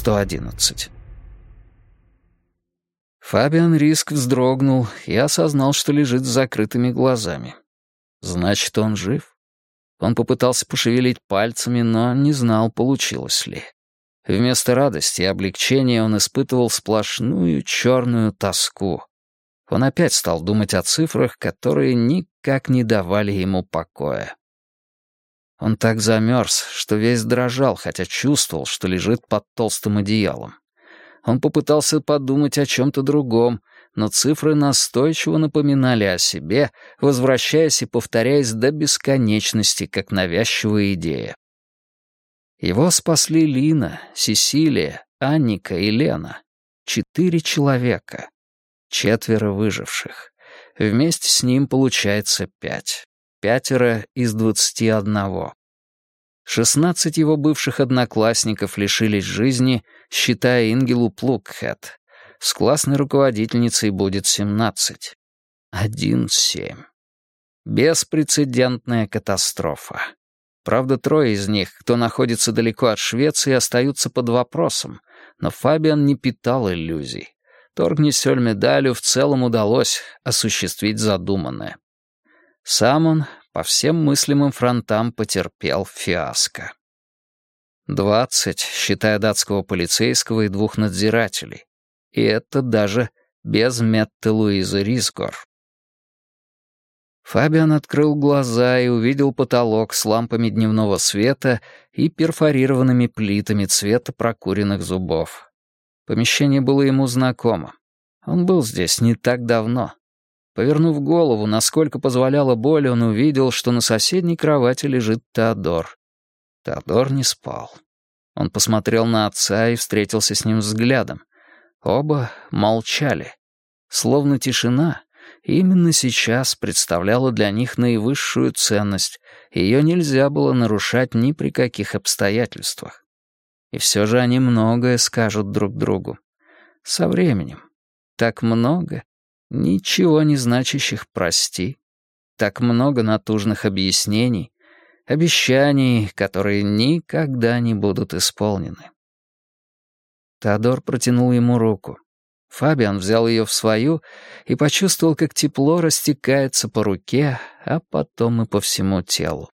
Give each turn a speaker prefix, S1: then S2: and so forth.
S1: 111. Фабиан Риск вздрогнул и осознал, что лежит с закрытыми глазами. Значит, он жив? Он попытался пошевелить пальцами, но не знал, получилось ли. Вместо радости и облегчения он испытывал сплошную черную тоску. Он опять стал думать о цифрах, которые никак не давали ему покоя. Он так замерз, что весь дрожал, хотя чувствовал, что лежит под толстым одеялом. Он попытался подумать о чем-то другом, но цифры настойчиво напоминали о себе, возвращаясь и повторяясь до бесконечности, как навязчивая идея. Его спасли Лина, Сесилия, Анника и Лена. 4 человека. 4 выживших. Вместе с ним получается 5. 5 из 21. 16 его бывших одноклассников лишились жизни, считая Ингелу Плукхэт. С классной руководительницей будет 17. 1-7. Беспрецедентная катастрофа. Правда, 3 из них, кто находится далеко от Швеции, остаются под вопросом, но Фабиан не питал иллюзий. Торгни Сёльмедалю в целом удалось осуществить задуманное. Сам он по всем мыслимым фронтам потерпел фиаско. 20, считая датского полицейского и 2 надзирателей. И это даже без Метты Луизы Рисгор. Фабиан открыл глаза и увидел потолок с лампами дневного света и перфорированными плитами цвета прокуренных зубов. Помещение было ему знакомо. Он был здесь не так давно. Повернув голову, насколько позволяла боль, он увидел, что на соседней кровати лежит Теодор. Теодор не спал. Он посмотрел на отца и встретился с ним взглядом. Оба молчали. Словно тишина именно сейчас представляла для них наивысшую ценность, и ее нельзя было нарушать ни при каких обстоятельствах. И все же они многое скажут друг другу. Со временем. Так много ничего не значащих «прости», так много натужных объяснений, обещаний, которые никогда не будут исполнены. Теодор протянул ему руку. Фабиан взял ее в свою и почувствовал, как тепло растекается по руке, а потом и по всему телу.